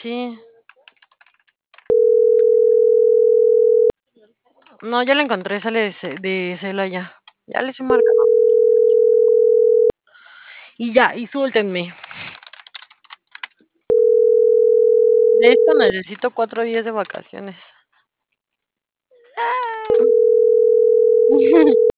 Sí. No, ya la encontré, sale de Celaya. Ya le estoy marcando. Y ya, insúltenme. De esto necesito 4 días de vacaciones.